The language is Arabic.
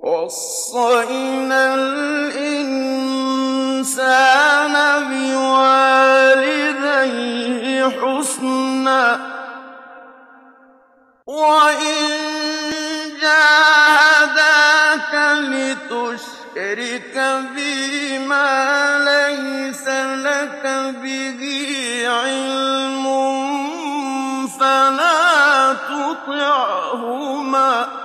وَوَصَّيْنَا الْإِنسَانَ بِوَالِدَيْهِ حُسْنًا ۖ وَإِن جَاهَدَاكَ لِتُشْرِكَ بِي مَا لَيْسَ لَكَ بِهِ عِلْمٌ فَلَا تُطِعْهُمَا